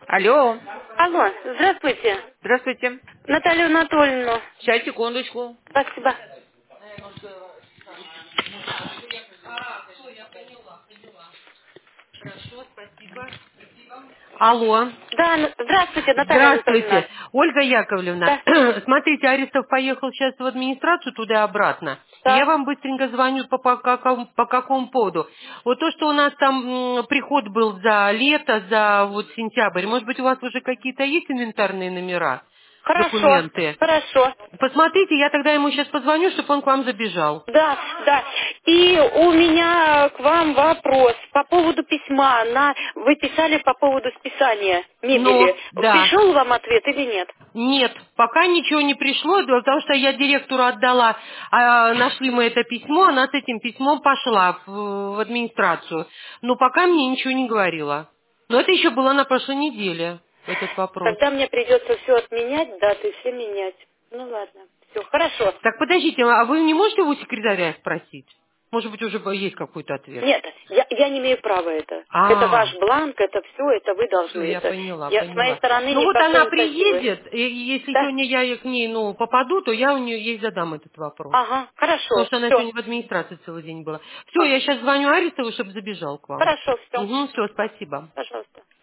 Алло. Алло, здравствуйте. Здравствуйте. Наталью Анатольевну. Сейчас, секундочку. Спасибо. Алло. Да, здравствуйте, Наталья Анатольевна. Здравствуйте. Ольга Яковлевна, Да, смотрите, Арестов поехал сейчас в администрацию туда и обратно. И я так. вам быстренько звоню по какому поводу. Вот то, что у нас там приход был за лето, за вот сентябрь, может быть, у вас уже какие-то есть инвентарные номера, Хорошо, документы? хорошо. Посмотрите, я тогда ему сейчас позвоню, чтобы он к вам забежал. Да, да. И у меня к вам вопрос по поводу письма. Вы писали по поводу списания мебели. Но, да. Пришел вам ответ или нет? Нет, пока ничего не пришло, потому что я директору отдала, нашли мы это письмо, она с этим письмом пошла в администрацию. Но пока мне ничего не говорила. Но это еще было на прошлой неделе, этот вопрос. Тогда мне придется все отменять, даты все менять. Ну ладно, все, хорошо. Так подождите, а вы не можете у секретаря спросить? Может быть, уже есть какой-то ответ? Нет, я не имею права это. Это А, ваш бланк, это все, это вы все, должны. я Это поняла, я с моей поняла. стороны Ну вот никакой она инициативы. приедет, и если Да? сегодня я к ней попаду, то я у нее ей задам этот вопрос. Ага, Потому хорошо, что она все. сегодня в администрации целый день была. Все, я сейчас звоню Арестову, чтобы забежал к вам. Хорошо, все. Угу, все, спасибо. Пожалуйста.